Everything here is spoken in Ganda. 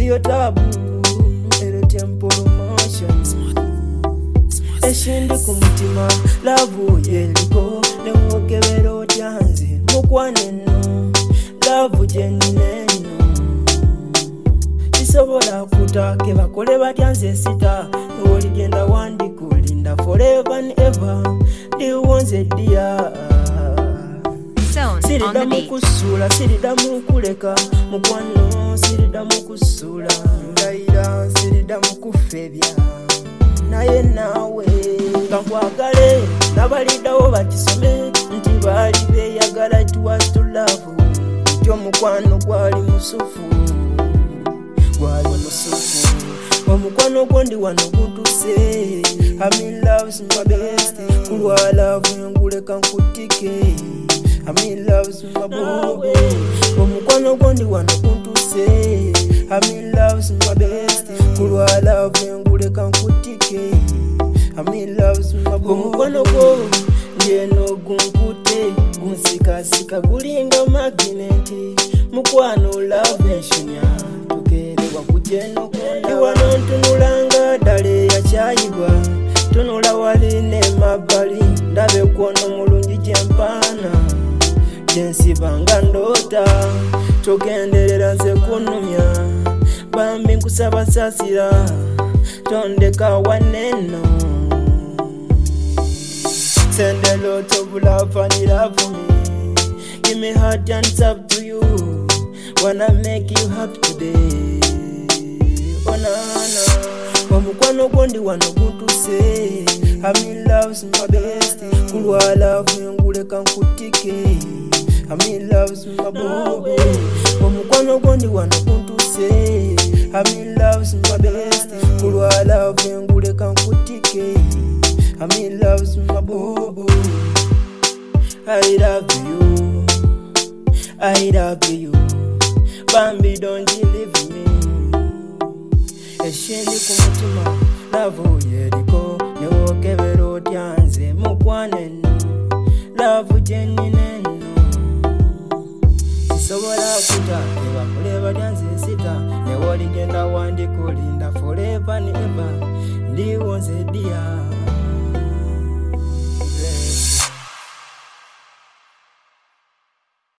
ndiyo tabu ere temporal motions eshindi ku mutima love yeliko newokebera otyanze mukwaneno love gyenineno tisobola kutake bakole batyanze sita newoligenda wandikulinda forever and ever ndiwonze dia sirida mukusula sirida mukuleka mukwano sirida mukusula ndayira sirida mukufebya naye nawe kankwagale nabalidawo bakisome nti baali beyagala it was to love nti omukwano gwali musufu omukwano gwo ndi wano gutuse I'm loves my best kulwa love nguleka nkutike I'm loves my bobo omukwano gwo ndi wano gutuse I'm loves my best kulwa love nguleka nkutike I'm loves my bobo omukwano gwo ngeno gunkute gunsikasika gulinga magneti mukwano love enshunya tukerewa kujeno iwano ntunulanga dale yakyayibwa tunula wali ne mabbali ndabe kwono mulungi gyempana gyensibanga ndoota togenderera nze kunumya bambi nkusaba sasira tondeka waneno send a lot of love and love for me give me heart and it's up to you wanna make you happy today onana omukwano gwo ndi wano gutuse I'm loves my best kulwa love nguleka nkutike I'm loves my bobo omukwano gwo ndi wano gutuse I'm loves my best kulwa love nguleka nkutike I'm loves my bobo I love you I love you bambi don't you leave me eshindi ku mutima love yeriko newokebera otyanze mukwaneno love gyenineno tisobola kutake bakole batyanze sita newoligenda wandikulinda forever and ever ndiwonze dia